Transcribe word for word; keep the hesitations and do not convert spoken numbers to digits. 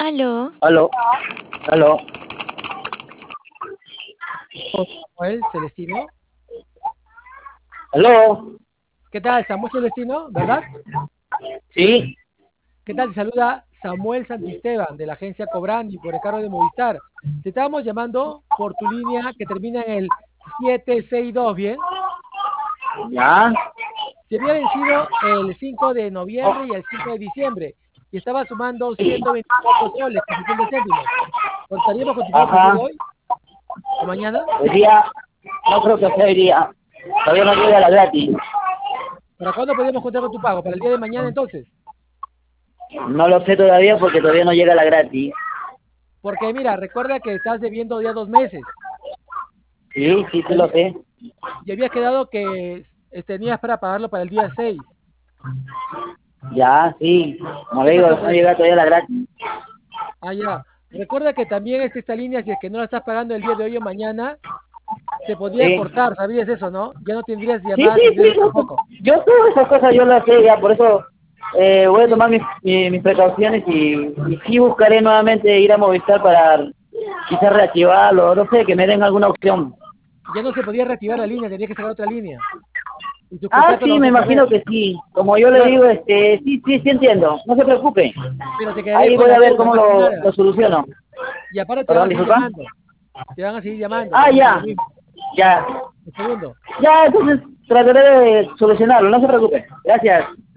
Aló. Aló, aló. Samuel Celestino. Aló. ¿Qué tal, Samuel Celestino? ¿Verdad? Sí. ¿Qué tal? Te saluda Samuel Santisteban de la agencia Cobrandi por el cargo de Movistar. Te estábamos llamando por tu línea que termina en el siete seis dos, ¿bien? Ya. Se había vencido el cinco de noviembre y el cinco de diciembre y estaba sumando ciento veinticuatro soles con sesenta céntimos. ¿Contaríamos con tu pago para el día Ajá. de hoy o mañana? Hoy día, no creo que sea hoy día. Todavía no llega la gratis. ¿Para cuándo podríamos contar con tu pago? ¿Para el día de mañana entonces? No lo sé todavía porque todavía no llega la gratis. Porque mira, recuerda que estás debiendo ya dos meses. Sí, sí, sí Y lo había- sé. y habías quedado que eh, tenías para pagarlo para el día seis. Ya, sí. Como le ¿Qué digo, pasó no con eso? llega todavía la gratis. Ah, ya. Recuerda que también este, esta línea, si es que no la estás pagando el día de hoy o mañana, se podría Sí. cortar, ¿sabías eso, no? Ya no tendrías Sí, llamadas sí, sí. individuales Yo, tampoco. yo todas esas cosas yo las sé ya, por eso eh, voy a tomar mis, mi- mis precauciones y, y sí buscaré nuevamente ir a Movistar para quizás reactivarlo, no sé, que me den alguna opción. Ya no se podía reactivar la línea, tenía que sacar otra línea. Y tu Ah, contrato lo sí, vas me a perder. imagino que sí. Como yo le Claro, digo, este, sí, sí, sí entiendo. No se preocupe. pero te quedarías Ahí con voy la a ver deuda, cómo más que lo, nada. lo soluciono. Y aparte te van ¿Perdón, a seguir disculpa? llamando. Te van a seguir llamando Ah, también por lo ya, mismo. ya. Un segundo. Ya, entonces trataré de solucionarlo. No se preocupe. Gracias.